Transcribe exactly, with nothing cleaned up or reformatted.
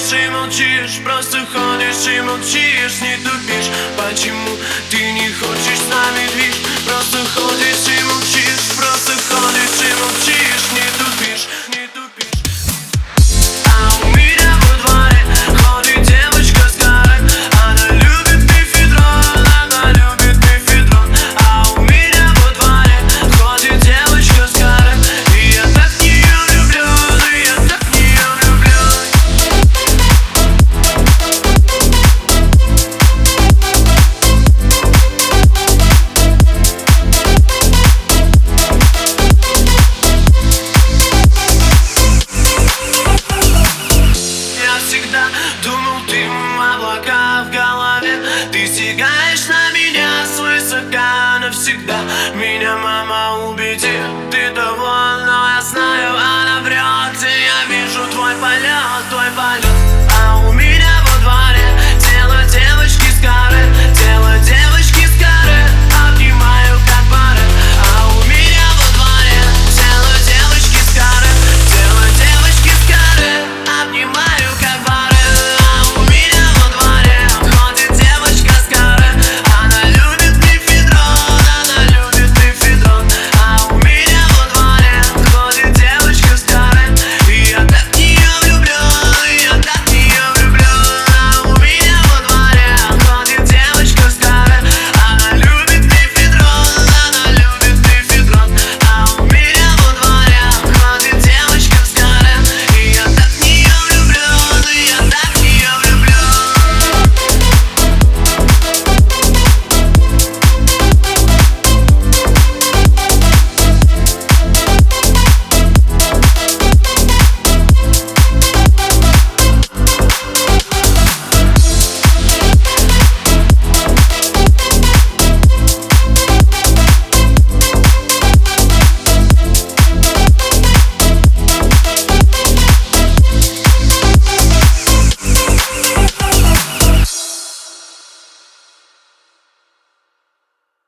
ходишь и молчишь, просто ходишь и молчишь, не тупишь. Почему ты не хочешь с нами движ? Просто ходишь и молчишь, просто ходишь и молчишь, не тупишь, не тупишь. А у меня во дворе ходит девочка старая, она любит мефедрон, она любит мефедрон. А у меня во дворе ходит девочка старая, и я так в нее влюблен, и я так в нее влюблен. Я всегда думал, ты облака в голове, ты сигаешь на меня свысока навсегда. Меня мама убедит, ты довольна, я знаю, она врет, и я вижу твой полет, твой полет.